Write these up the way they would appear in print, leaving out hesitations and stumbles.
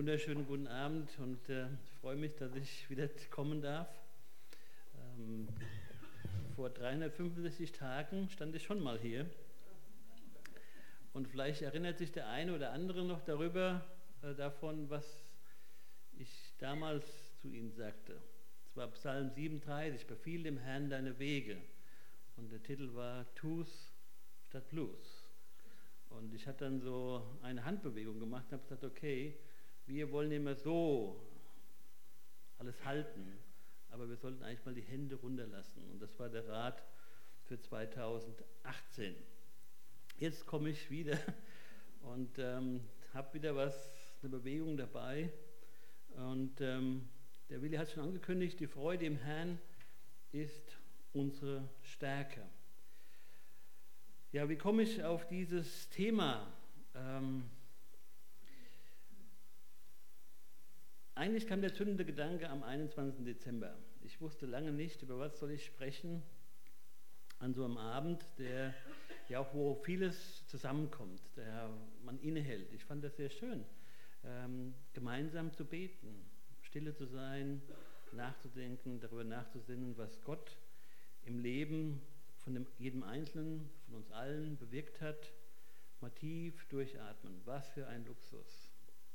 Wunderschönen guten Abend und ich freue mich, dass ich wieder kommen darf. Vor 365 Tagen stand ich schon mal hier und vielleicht erinnert sich der eine oder andere noch davon, was ich damals zu Ihnen sagte. Es war Psalm 37, befiehl dem Herrn deine Wege, und der Titel war Tu's statt Blues. Und ich hatte dann so eine Handbewegung gemacht und habe gesagt, okay, wir wollen immer so alles halten, aber wir sollten eigentlich mal die Hände runterlassen. Und das war der Rat für 2018. Jetzt komme ich wieder und habe wieder eine Bewegung dabei. Und der Willi hat schon angekündigt, die Freude im Herrn ist unsere Stärke. Ja, wie komme ich auf dieses Thema? Eigentlich kam der zündende Gedanke am 21. Dezember. Ich wusste lange nicht, über was soll ich sprechen an so einem Abend, wo vieles zusammenkommt, der man innehält. Ich fand das sehr schön, gemeinsam zu beten, stille zu sein, nachzudenken, darüber nachzusinnen, was Gott im Leben von jedem Einzelnen, von uns allen bewirkt hat. Mal tief durchatmen. Was für ein Luxus.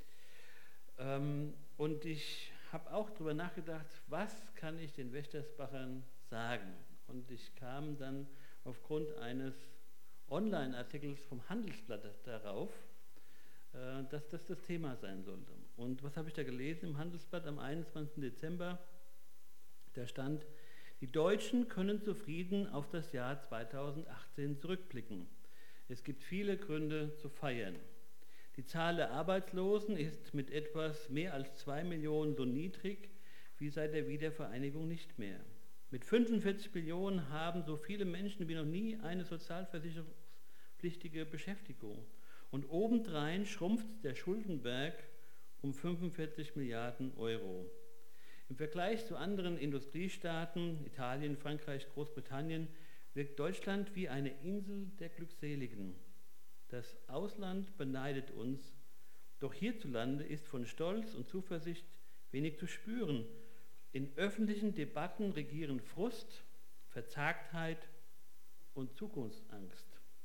Und ich habe auch darüber nachgedacht, was kann ich den Wächtersbachern sagen? Und ich kam dann aufgrund eines Online-Artikels vom Handelsblatt darauf, dass das Thema sein sollte. Und was habe ich da gelesen im Handelsblatt am 21. Dezember? Da stand: Die Deutschen können zufrieden auf das Jahr 2018 zurückblicken. Es gibt viele Gründe zu feiern. Die Zahl der Arbeitslosen ist mit etwas mehr als 2 Millionen so niedrig wie seit der Wiedervereinigung nicht mehr. Mit 45 Millionen haben so viele Menschen wie noch nie eine sozialversicherungspflichtige Beschäftigung. Und obendrein schrumpft der Schuldenberg um 45 Milliarden Euro. Im Vergleich zu anderen Industriestaaten, Italien, Frankreich, Großbritannien, wirkt Deutschland wie eine Insel der Glückseligen. Das Ausland beneidet uns, doch hierzulande ist von Stolz und Zuversicht wenig zu spüren. In öffentlichen Debatten regieren Frust, Verzagtheit und Zukunftsangst.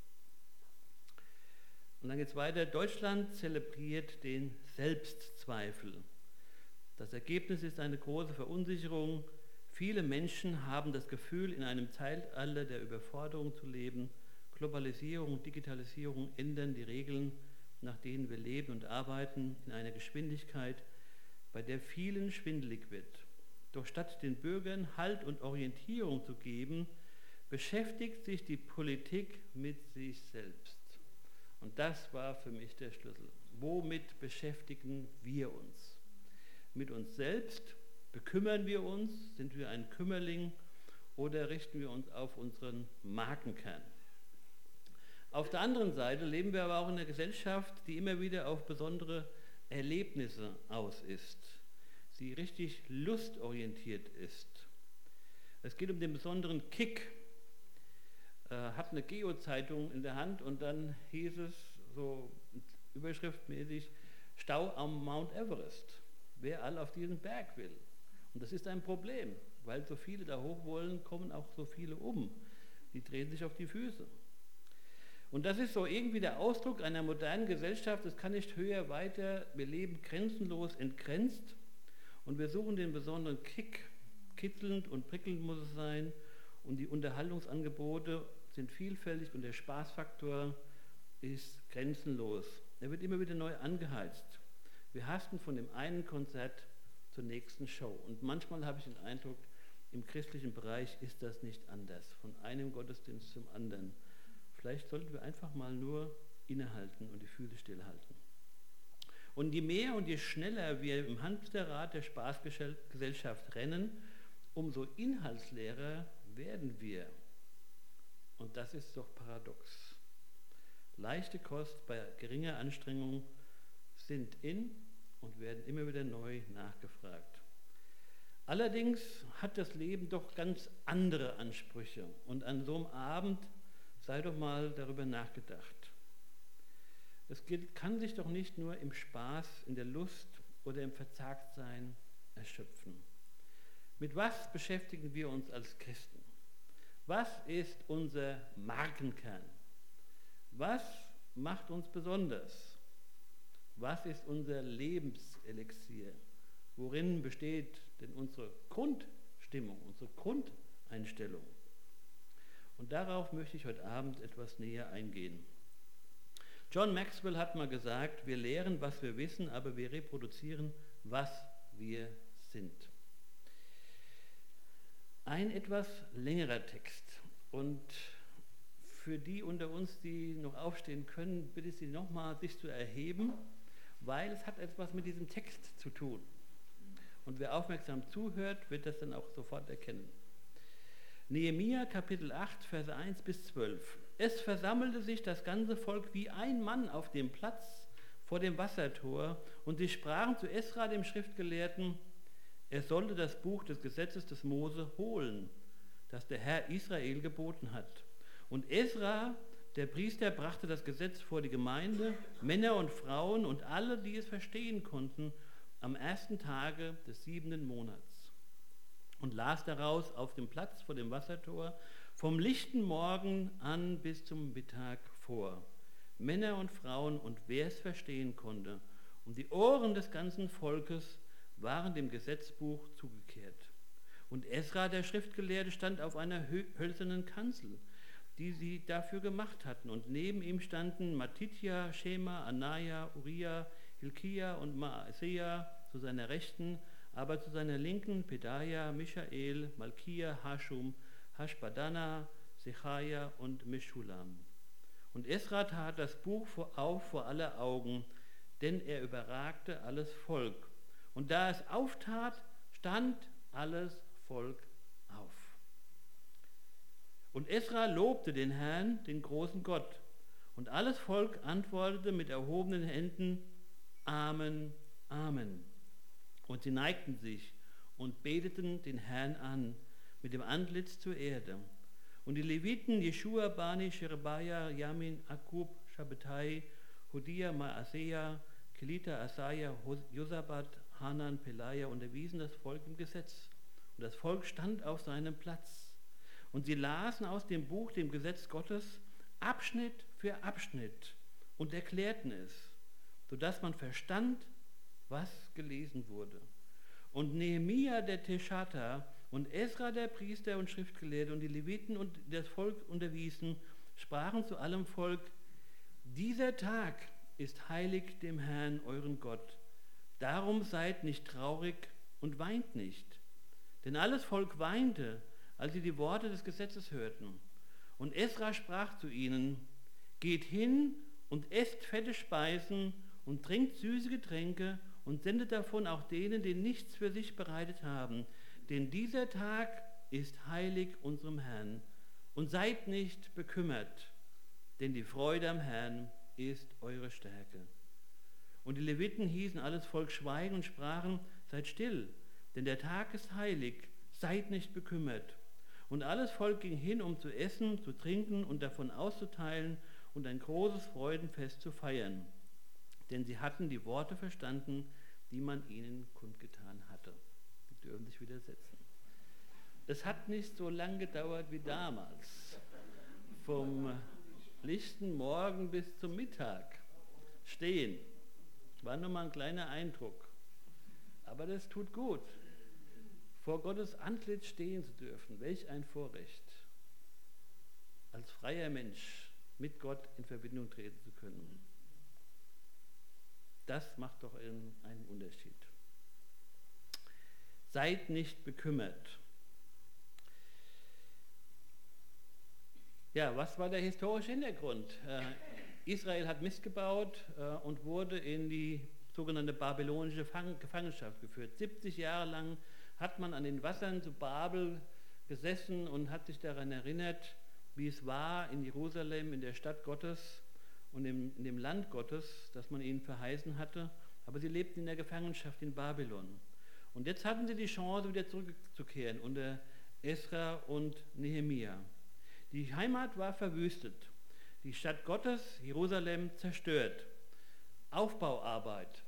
Und dann geht es weiter: Deutschland zelebriert den Selbstzweifel. Das Ergebnis ist eine große Verunsicherung. Viele Menschen haben das Gefühl, in einem Zeitalter der Überforderung zu leben. Globalisierung und Digitalisierung ändern die Regeln, nach denen wir leben und arbeiten, in einer Geschwindigkeit, bei der vielen schwindelig wird. Doch statt den Bürgern Halt und Orientierung zu geben, beschäftigt sich die Politik mit sich selbst. Und das war für mich der Schlüssel. Womit beschäftigen wir uns? Mit uns selbst? Bekümmern wir uns? Sind wir ein Kümmerling? Oder richten wir uns auf unseren Markenkern? Auf der anderen Seite leben wir aber auch in einer Gesellschaft, die immer wieder auf besondere Erlebnisse aus ist, die richtig lustorientiert ist. Es geht um den besonderen Kick. Hat eine Geo-Zeitung in der Hand und dann hieß es so überschriftmäßig: Stau am Mount Everest. Wer all auf diesen Berg will. Und das ist ein Problem, weil so viele da hoch wollen, kommen auch so viele um. Die drehen sich auf die Füße. Und das ist so irgendwie der Ausdruck einer modernen Gesellschaft. Es kann nicht höher, weiter. Wir leben grenzenlos entgrenzt und wir suchen den besonderen Kick. Kitzelnd und prickelnd muss es sein. Und die Unterhaltungsangebote sind vielfältig und der Spaßfaktor ist grenzenlos. Er wird immer wieder neu angeheizt. Wir hasten von dem einen Konzert zur nächsten Show. Und manchmal habe ich den Eindruck, im christlichen Bereich ist das nicht anders. Von einem Gottesdienst zum anderen. Vielleicht sollten wir einfach mal nur innehalten und die Füße stillhalten. Und je mehr und je schneller wir im Hamsterrad der Spaßgesellschaft rennen, umso inhaltsleerer werden wir. Und das ist doch paradox. Leichte Kost bei geringer Anstrengung sind in und werden immer wieder neu nachgefragt. Allerdings hat das Leben doch ganz andere Ansprüche. Und an so einem Abend sei doch mal darüber nachgedacht. Es kann sich doch nicht nur im Spaß, in der Lust oder im Verzagtsein erschöpfen. Mit was beschäftigen wir uns als Christen? Was ist unser Markenkern? Was macht uns besonders? Was ist unser Lebenselixier? Worin besteht denn unsere Grundstimmung, unsere Grundeinstellung? Und darauf möchte ich heute Abend etwas näher eingehen. John Maxwell hat mal gesagt, wir lehren, was wir wissen, aber wir reproduzieren, was wir sind. Ein etwas längerer Text. Und für die unter uns, die noch aufstehen können, bitte ich Sie nochmal, sich zu erheben, weil es hat etwas mit diesem Text zu tun. Und wer aufmerksam zuhört, wird das dann auch sofort erkennen. Nehemia Kapitel 8, Verse 1 bis 12. Es versammelte sich das ganze Volk wie ein Mann auf dem Platz vor dem Wassertor und sie sprachen zu Esra, dem Schriftgelehrten, er sollte das Buch des Gesetzes des Mose holen, das der Herr Israel geboten hat. Und Esra, der Priester, brachte das Gesetz vor die Gemeinde, Männer und Frauen und alle, die es verstehen konnten, am ersten Tage des 7. Monats. Und las daraus auf dem Platz vor dem Wassertor vom lichten Morgen an bis zum Mittag vor. Männer und Frauen und wer es verstehen konnte. Und die Ohren des ganzen Volkes waren dem Gesetzbuch zugekehrt. Und Esra, der Schriftgelehrte, stand auf einer hölzernen Kanzel, die sie dafür gemacht hatten. Und neben ihm standen Matithia, Schema, Anaja, Uriah, Hilkia und Maaseia zu seiner Rechten, aber zu seiner Linken Pedaja, Michael, Malkia, Hashum, Hashbadana, Sechaja und Meschulam. Und Esra tat das Buch auf vor aller Augen, denn er überragte alles Volk. Und da es auftat, stand alles Volk auf. Und Esra lobte den Herrn, den großen Gott. Und alles Volk antwortete mit erhobenen Händen, Amen, Amen. Und sie neigten sich und beteten den Herrn an, mit dem Antlitz zur Erde. Und die Leviten, Jeschua, Bani, Sherebiah, Yamin, Akub, Shabbatai, Hodia, Maaseia, Kelita, Asaja, Josabat, Hanan, Pelaja unterwiesen das Volk im Gesetz. Und das Volk stand auf seinem Platz. Und sie lasen aus dem Buch, dem Gesetz Gottes, Abschnitt für Abschnitt und erklärten es, sodass man verstand, was gelesen wurde. Und Nehemia der Teschata und Esra der Priester und Schriftgelehrte und die Leviten und das Volk unterwiesen, sprachen zu allem Volk, dieser Tag ist heilig dem Herrn, euren Gott. Darum seid nicht traurig und weint nicht. Denn alles Volk weinte, als sie die Worte des Gesetzes hörten. Und Esra sprach zu ihnen, geht hin und esst fette Speisen und trinkt süße Getränke und sendet davon auch denen, die nichts für sich bereitet haben. Denn dieser Tag ist heilig unserem Herrn. Und seid nicht bekümmert, denn die Freude am Herrn ist eure Stärke. Und die Leviten hießen alles Volk schweigen und sprachen, seid still, denn der Tag ist heilig, seid nicht bekümmert. Und alles Volk ging hin, um zu essen, zu trinken und davon auszuteilen und ein großes Freudenfest zu feiern. Denn sie hatten die Worte verstanden, die man ihnen kundgetan hatte. Sie dürfen sich wieder setzen. Das hat nicht so lange gedauert wie damals. Vom lichten Morgen bis zum Mittag stehen. War nur mal ein kleiner Eindruck. Aber das tut gut, vor Gottes Antlitz stehen zu dürfen. Welch ein Vorrecht, als freier Mensch mit Gott in Verbindung treten zu können. Das macht doch einen Unterschied. Seid nicht bekümmert. Ja, was war der historische Hintergrund? Israel hat Mist gebaut und wurde in die sogenannte babylonische Gefangenschaft geführt. 70 Jahre lang hat man an den Wassern zu Babel gesessen und hat sich daran erinnert, wie es war in Jerusalem, in der Stadt Gottes und in dem Land Gottes, das man ihnen verheißen hatte. Aber sie lebten in der Gefangenschaft in Babylon. Und jetzt hatten sie die Chance, wieder zurückzukehren unter Esra und Nehemia. Die Heimat war verwüstet. Die Stadt Gottes, Jerusalem, zerstört. Aufbauarbeit.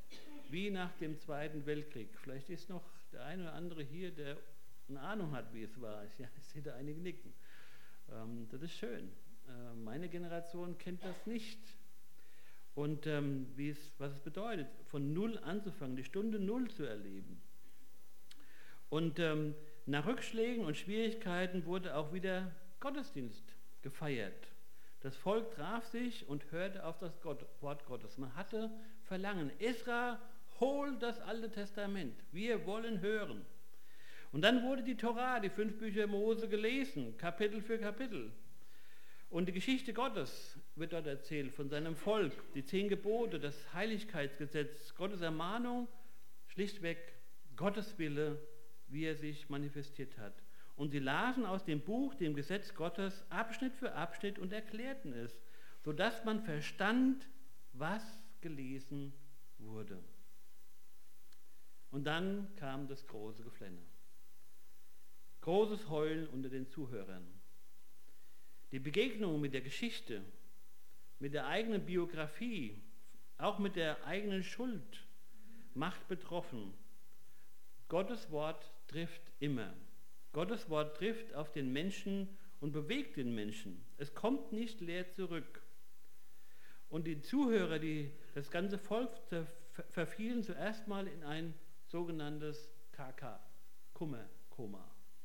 wie nach dem Zweiten Weltkrieg. Vielleicht ist noch der eine oder andere hier, der eine Ahnung hat, wie es war. Ja, ich sehe da einige nicken. Das ist schön. Meine Generation kennt das nicht. Und was es bedeutet, von Null anzufangen, die Stunde Null zu erleben. Und nach Rückschlägen und Schwierigkeiten wurde auch wieder Gottesdienst gefeiert. Das Volk traf sich und hörte auf das Wort Gottes. Man hatte Verlangen. Esra, hol das Alte Testament. Wir wollen hören. Und dann wurde die Tora, die 5 Bücher Mose, gelesen, Kapitel für Kapitel. Und die Geschichte Gottes wird dort erzählt, von seinem Volk, die 10 Gebote, das Heiligkeitsgesetz, Gottes Ermahnung, schlichtweg Gottes Wille, wie er sich manifestiert hat. Und sie lasen aus dem Buch, dem Gesetz Gottes, Abschnitt für Abschnitt und erklärten es, sodass man verstand, was gelesen wurde. Und dann kam das große Geflenne. Großes Heulen unter den Zuhörern. Die Begegnung mit der Geschichte, mit der eigenen Biografie, auch mit der eigenen Schuld, macht betroffen. Gottes Wort trifft immer. Gottes Wort trifft auf den Menschen und bewegt den Menschen. Es kommt nicht leer zurück. Und die Zuhörer, das ganze Volk, verfielen zuerst mal in ein sogenanntes KK, Koma.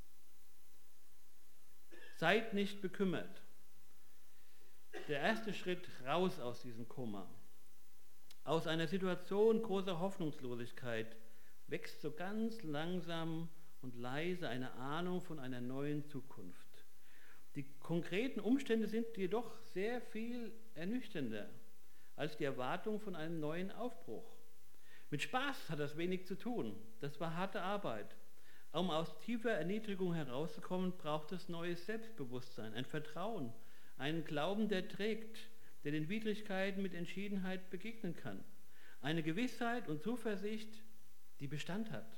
Seid nicht bekümmert. Der erste Schritt raus aus diesem Koma. Aus einer Situation großer Hoffnungslosigkeit wächst so ganz langsam und leise eine Ahnung von einer neuen Zukunft. Die konkreten Umstände sind jedoch sehr viel ernüchternder als die Erwartung von einem neuen Aufbruch. Mit Spaß hat das wenig zu tun. Das war harte Arbeit. Um aus tiefer Erniedrigung herauszukommen, braucht es neues Selbstbewusstsein, ein Vertrauen, einen Glauben, der trägt, der den Widrigkeiten mit Entschiedenheit begegnen kann. Eine Gewissheit und Zuversicht, die Bestand hat.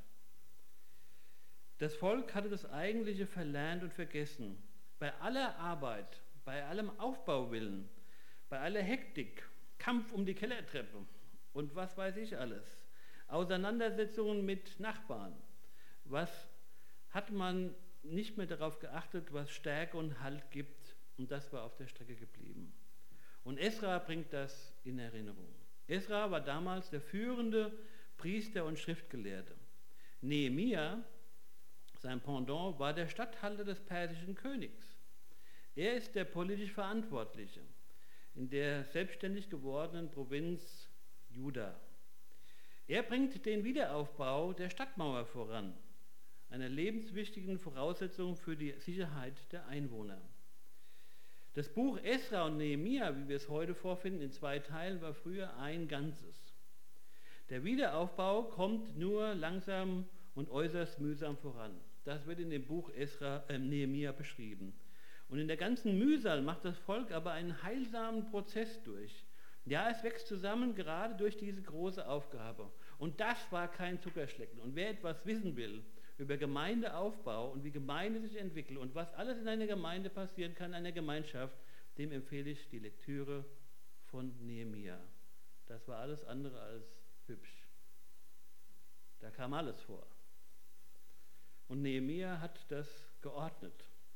Das Volk hatte das Eigentliche verlernt und vergessen. Bei aller Arbeit, bei allem Aufbauwillen, bei aller Hektik, Kampf um die Kellertreppe und was weiß ich alles, Auseinandersetzungen mit Nachbarn, was hat man nicht mehr darauf geachtet, was Stärke und Halt gibt, und das war auf der Strecke geblieben. Und Esra bringt das in Erinnerung. Esra war damals der führende Priester und Schriftgelehrte. Nehemia, sein Pendant, war der Statthalter des persischen Königs. Er ist der politisch Verantwortliche in der selbstständig gewordenen Provinz Juda. Er bringt den Wiederaufbau der Stadtmauer voran, einer lebenswichtigen Voraussetzung für die Sicherheit der Einwohner. Das Buch Esra und Nehemia, wie wir es heute vorfinden, in 2 Teilen, war früher ein Ganzes. Der Wiederaufbau kommt nur langsam und äußerst mühsam voran. Das wird in dem Buch Nehemia beschrieben. Und in der ganzen Mühsal macht das Volk aber einen heilsamen Prozess durch. Ja, es wächst zusammen, gerade durch diese große Aufgabe. Und das war kein Zuckerschlecken. Und wer etwas wissen will über Gemeindeaufbau und wie Gemeinde sich entwickelt und was alles in einer Gemeinde passieren kann, in einer Gemeinschaft, dem empfehle ich die Lektüre von Nehemia. Das war alles andere als hübsch. Da kam alles vor. Und Nehemia hat das geordnet.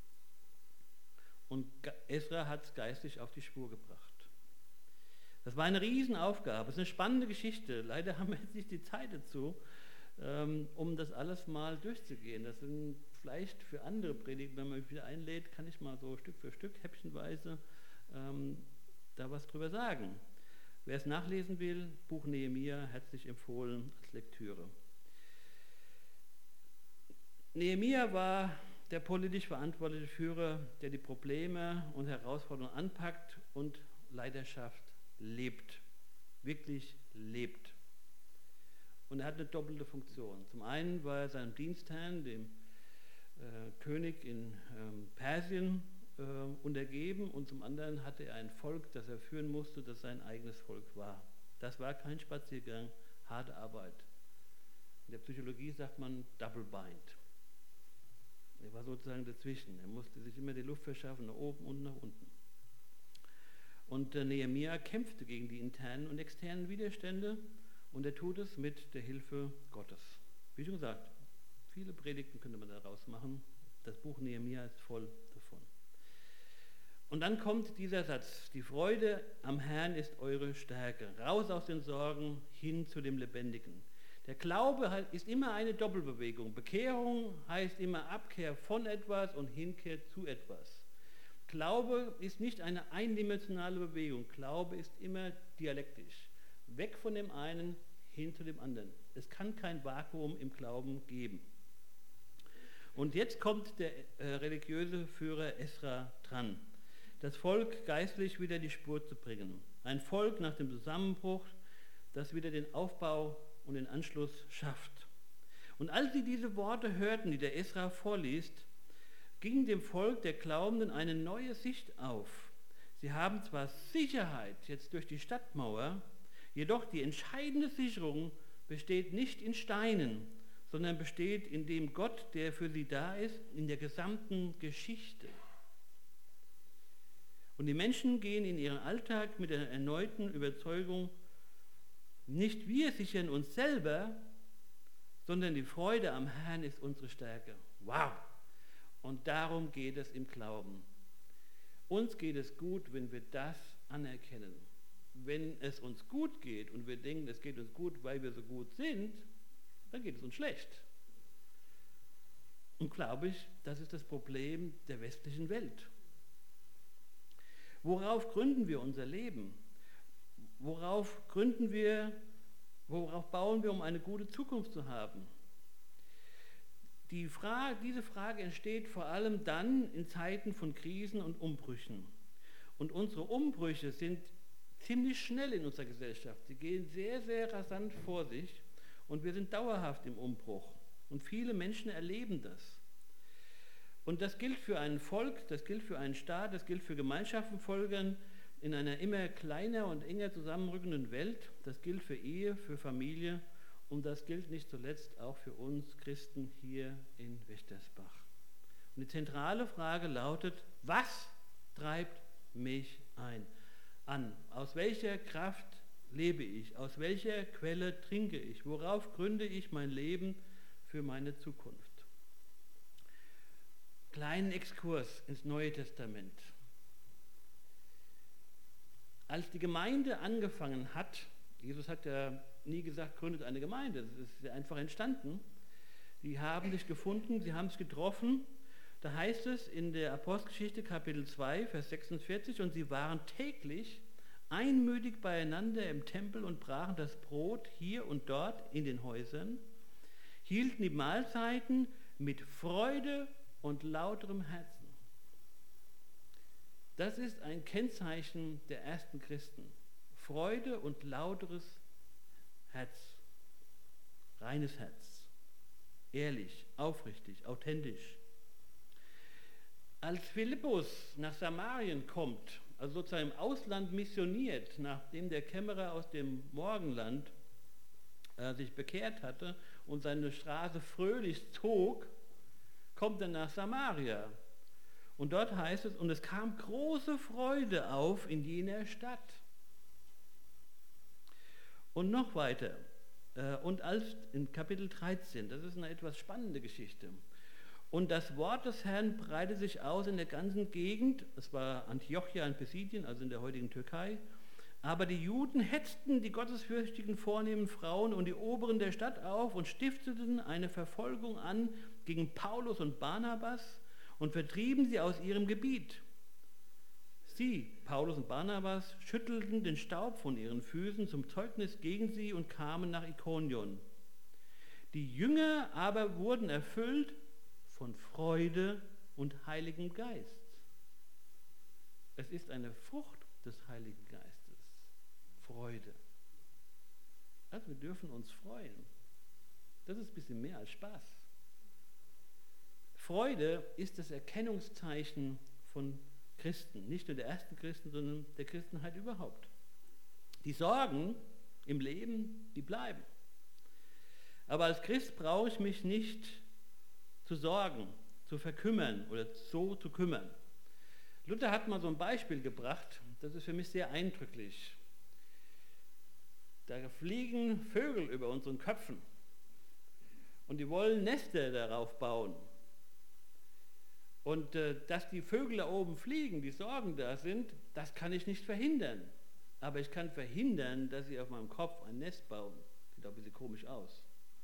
Und Esra hat es geistig auf die Spur gebracht. Das war eine Riesenaufgabe. Es ist eine spannende Geschichte. Leider haben wir jetzt nicht die Zeit dazu, um das alles mal durchzugehen. Das sind vielleicht für andere Predigten, wenn man mich wieder einlädt, kann ich mal so Stück für Stück, häppchenweise, da was drüber sagen. Wer es nachlesen will, Buch Nehemia, herzlich empfohlen als Lektüre. Nehemia war der politisch verantwortliche Führer, der die Probleme und Herausforderungen anpackt und Leiterschaft lebt, wirklich lebt. Und er hat eine doppelte Funktion. Zum einen war er seinem Dienstherrn, dem König in Persien, untergeben, und zum anderen hatte er ein Volk, das er führen musste, das sein eigenes Volk war. Das war kein Spaziergang, harte Arbeit. In der Psychologie sagt man Double Bind. Er war sozusagen dazwischen. Er musste sich immer die Luft verschaffen, nach oben und nach unten. Und Nehemia kämpfte gegen die internen und externen Widerstände Und er tut es mit der Hilfe Gottes. Wie schon gesagt, viele Predigten könnte man daraus machen. Das Buch Nehemia ist voll davon. Und dann kommt dieser Satz: Die Freude am Herrn ist eure Stärke. Raus aus den Sorgen, hin zu dem Lebendigen. Der Glaube ist immer eine Doppelbewegung. Bekehrung heißt immer Abkehr von etwas und Hinkehr zu etwas. Glaube ist nicht eine eindimensionale Bewegung. Glaube ist immer dialektisch. Weg von dem einen, hin zu dem anderen. Es kann kein Vakuum im Glauben geben. Und jetzt kommt der religiöse Führer Esra dran, das Volk geistlich wieder in die Spur zu bringen. Ein Volk nach dem Zusammenbruch, das wieder den Aufbau und den Anschluss schafft. Und als sie diese Worte hörten, die der Esra vorliest, ging dem Volk der Glaubenden eine neue Sicht auf. Sie haben zwar Sicherheit jetzt durch die Stadtmauer, jedoch die entscheidende Sicherung besteht nicht in Steinen, sondern besteht in dem Gott, der für sie da ist, in der gesamten Geschichte. Und die Menschen gehen in ihren Alltag mit einer erneuten Überzeugung, nicht wir sichern uns selber, sondern die Freude am Herrn ist unsere Stärke. Wow! Und darum geht es im Glauben. Uns geht es gut, wenn wir das anerkennen. Wenn es uns gut geht und wir denken, es geht uns gut, weil wir so gut sind, dann geht es uns schlecht. Und glaube ich, das ist das Problem der westlichen Welt. Worauf gründen wir unser Leben? Worauf bauen wir, um eine gute Zukunft zu haben? Diese Frage entsteht vor allem dann in Zeiten von Krisen und Umbrüchen. Und unsere Umbrüche sind ziemlich schnell in unserer Gesellschaft. Sie gehen sehr, sehr rasant vor sich und wir sind dauerhaft im Umbruch. Und viele Menschen erleben das. Und das gilt für ein Volk, das gilt für einen Staat, das gilt für Gemeinschaften, Völkern in einer immer kleiner und enger zusammenrückenden Welt. Das gilt für Ehe, für Familie und das gilt nicht zuletzt auch für uns Christen hier in Wächtersbach. Und die zentrale Frage lautet: Was treibt mich an? Aus welcher Kraft lebe ich? Aus welcher Quelle trinke ich? Worauf gründe ich mein Leben für meine Zukunft? Kleinen Exkurs ins Neue Testament. Als die Gemeinde angefangen hat, Jesus hat ja nie gesagt, gründet eine Gemeinde, das ist ja einfach entstanden. Die haben sich gefunden, sie haben sich getroffen. Da heißt es in der Apostelgeschichte Kapitel 2, Vers 46, und sie waren täglich einmütig beieinander im Tempel und brachen das Brot hier und dort in den Häusern, hielten die Mahlzeiten mit Freude und lauterem Herzen. Das ist ein Kennzeichen der ersten Christen. Freude und lauteres Herz. Reines Herz. Ehrlich, aufrichtig, authentisch. Als Philippus nach Samarien kommt, also sozusagen im Ausland missioniert, nachdem der Kämmerer aus dem Morgenland sich bekehrt hatte und seine Straße fröhlich zog, kommt er nach Samaria. Und dort heißt es, und es kam große Freude auf in jener Stadt. Und noch weiter, und als in Kapitel 13, das ist eine etwas spannende Geschichte. Und das Wort des Herrn breitete sich aus in der ganzen Gegend, es war Antiochia in Pisidien, also in der heutigen Türkei, aber die Juden hetzten die gottesfürchtigen vornehmen Frauen und die Oberen der Stadt auf und stifteten eine Verfolgung an gegen Paulus und Barnabas und vertrieben sie aus ihrem Gebiet. Sie, Paulus und Barnabas, schüttelten den Staub von ihren Füßen zum Zeugnis gegen sie und kamen nach Ikonion. Die Jünger aber wurden erfüllt von Freude und Heiligem Geist. Es ist eine Frucht des Heiligen Geistes. Freude. Also wir dürfen uns freuen. Das ist ein bisschen mehr als Spaß. Freude ist das Erkennungszeichen von Christen. Nicht nur der ersten Christen, sondern der Christenheit überhaupt. Die Sorgen im Leben, die bleiben. Aber als Christ brauche ich mich nicht zu sorgen, zu verkümmern oder so zu kümmern. Luther hat mal so ein Beispiel gebracht, das ist für mich sehr eindrücklich. Da fliegen Vögel über unseren Köpfen und die wollen Nester darauf bauen. Und dass die Vögel da oben fliegen, die Sorgen da sind, das kann ich nicht verhindern. Aber ich kann verhindern, dass sie auf meinem Kopf ein Nest bauen. Sieht auch ein bisschen komisch aus.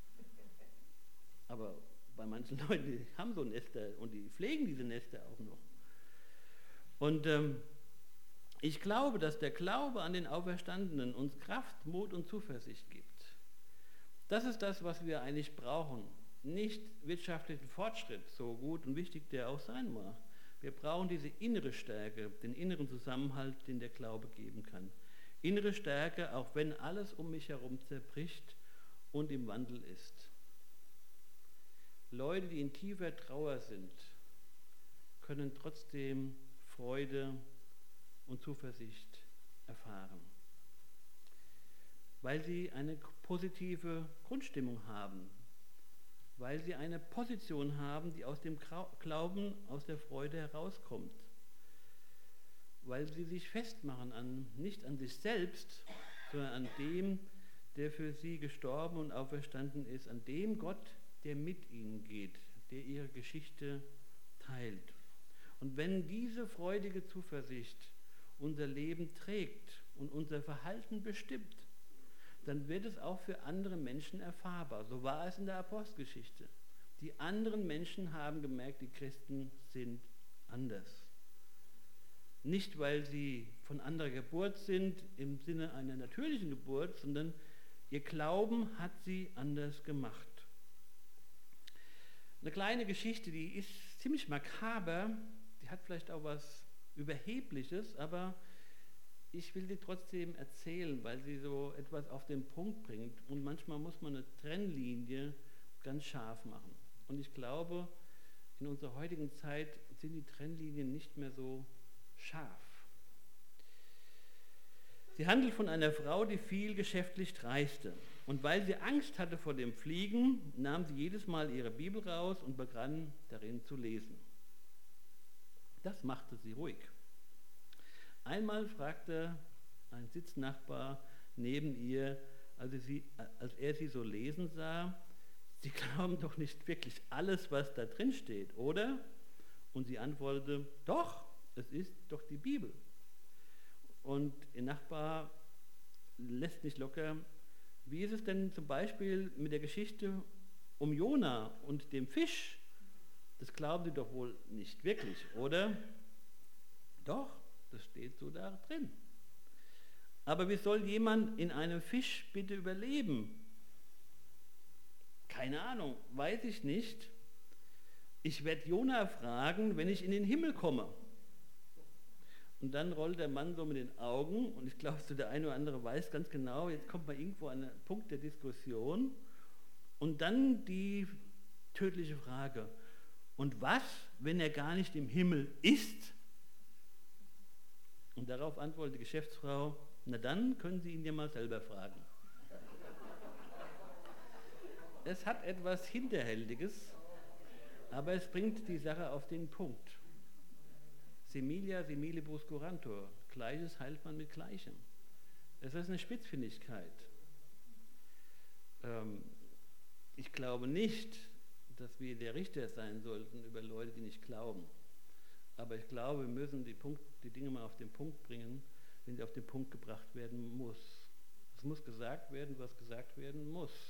Aber bei manchen Leuten, die haben so Nester und die pflegen diese Nester auch noch. Und ich glaube, dass der Glaube an den Auferstandenen uns Kraft, Mut und Zuversicht gibt. Das ist das, was wir eigentlich brauchen. Nicht wirtschaftlichen Fortschritt, so gut und wichtig der auch sein mag. Wir brauchen diese innere Stärke, den inneren Zusammenhalt, den der Glaube geben kann. Innere Stärke, auch wenn alles um mich herum zerbricht und im Wandel ist. Leute, die in tiefer Trauer sind, können trotzdem Freude und Zuversicht erfahren, weil sie eine positive Grundstimmung haben, weil sie eine Position haben, die aus dem Glauben, aus der Freude herauskommt, weil sie sich festmachen nicht an sich selbst, sondern an dem, der für sie gestorben und auferstanden ist, an dem Gott, der mit ihnen geht, der ihre Geschichte teilt. Und wenn diese freudige Zuversicht unser Leben trägt und unser Verhalten bestimmt, dann wird es auch für andere Menschen erfahrbar. So war es in der Apostelgeschichte. Die anderen Menschen haben gemerkt, die Christen sind anders. Nicht, weil sie von anderer Geburt sind, im Sinne einer natürlichen Geburt, sondern ihr Glauben hat sie anders gemacht. Eine kleine Geschichte, die ist ziemlich makaber, die hat vielleicht auch was Überhebliches, aber ich will sie trotzdem erzählen, weil sie so etwas auf den Punkt bringt. Und manchmal muss man eine Trennlinie ganz scharf machen. Und ich glaube, in unserer heutigen Zeit sind die Trennlinien nicht mehr so scharf. Sie handelt von einer Frau, die viel geschäftlich reiste. Und weil sie Angst hatte vor dem Fliegen, nahm sie jedes Mal ihre Bibel raus und begann darin zu lesen. Das machte sie ruhig. Einmal fragte ein Sitznachbar neben ihr, als er sie so lesen sah, Sie glauben doch nicht wirklich alles, was da drin steht, oder? Und sie antwortete, doch, es ist doch die Bibel. Und ihr Nachbar lässt nicht locker. Wie ist es denn zum Beispiel mit der Geschichte um Jona und dem Fisch? Das glauben Sie doch wohl nicht wirklich, oder? Doch, das steht so da drin. Aber wie soll jemand in einem Fisch bitte überleben? Keine Ahnung, weiß ich nicht. Ich werde Jona fragen, wenn ich in den Himmel komme. Und dann rollt der Mann so mit den Augen und ich glaube, so der eine oder andere weiß ganz genau, jetzt kommt man irgendwo an einen Punkt der Diskussion und dann die tödliche Frage, und was, wenn er gar nicht im Himmel ist? Und darauf antwortet die Geschäftsfrau, na dann können Sie ihn ja mal selber fragen. Es hat etwas Hinterhältiges, aber es bringt die Sache auf den Punkt. Similia similibus curantur, Gleiches heilt man mit Gleichem. Es ist eine Spitzfindigkeit. Ich glaube nicht, dass wir der Richter sein sollten über Leute, die nicht glauben. Aber ich glaube, wir müssen die Dinge mal auf den Punkt bringen, wenn sie auf den Punkt gebracht werden muss. Es muss gesagt werden, was gesagt werden muss.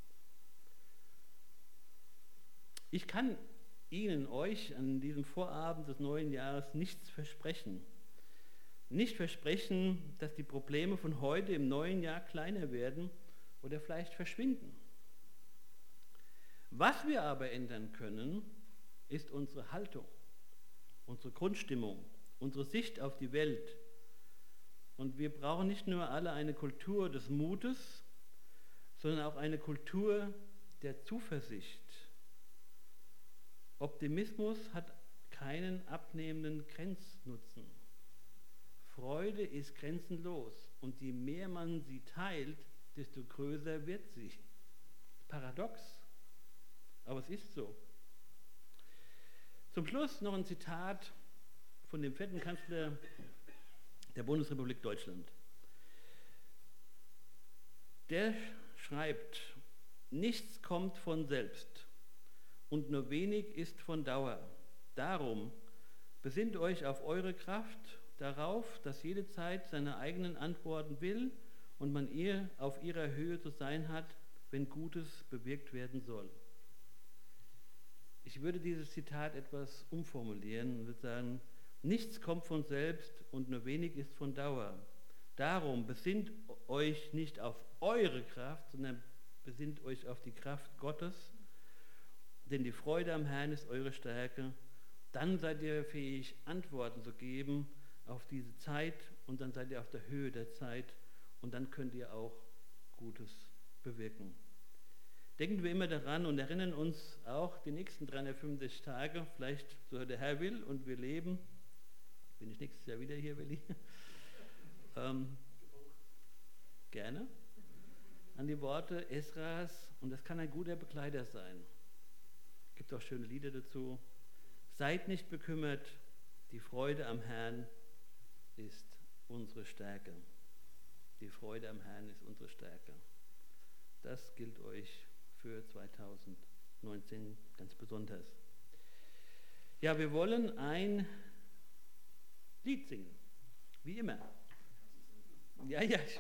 Ich kann euch an diesem Vorabend des neuen Jahres nichts versprechen. Nicht versprechen, dass die Probleme von heute im neuen Jahr kleiner werden oder vielleicht verschwinden. Was wir aber ändern können, ist unsere Haltung, unsere Grundstimmung, unsere Sicht auf die Welt. Und wir brauchen nicht nur alle eine Kultur des Mutes, sondern auch eine Kultur der Zuversicht. Optimismus hat keinen abnehmenden Grenznutzen. Freude ist grenzenlos und je mehr man sie teilt, desto größer wird sie. Paradox, aber es ist so. Zum Schluss noch ein Zitat von dem 4. Kanzler der Bundesrepublik Deutschland. Der schreibt, nichts kommt von selbst und nur wenig ist von Dauer. Darum besinnt euch auf eure Kraft, darauf, dass jede Zeit seine eigenen Antworten will und man ihr auf ihrer Höhe zu sein hat, wenn Gutes bewirkt werden soll. Ich würde dieses Zitat etwas umformulieren und würde sagen, nichts kommt von selbst und nur wenig ist von Dauer. Darum besinnt euch nicht auf eure Kraft, sondern besinnt euch auf die Kraft Gottes, denn die Freude am Herrn ist eure Stärke. Dann seid ihr fähig, Antworten zu geben auf diese Zeit und dann seid ihr auf der Höhe der Zeit und dann könnt ihr auch Gutes bewirken. Denken wir immer daran und erinnern uns auch die nächsten 365 Tage, vielleicht so der Herr will und wir leben. Bin ich nächstes Jahr wieder hier, Willi? Gerne. An die Worte Esras, und das kann ein guter Begleiter sein. Es gibt auch schöne Lieder dazu. Seid nicht bekümmert, die Freude am Herrn ist unsere Stärke. Die Freude am Herrn ist unsere Stärke. Das gilt euch für 2019 ganz besonders. Ja, wir wollen ein Lied singen, wie immer. Ja,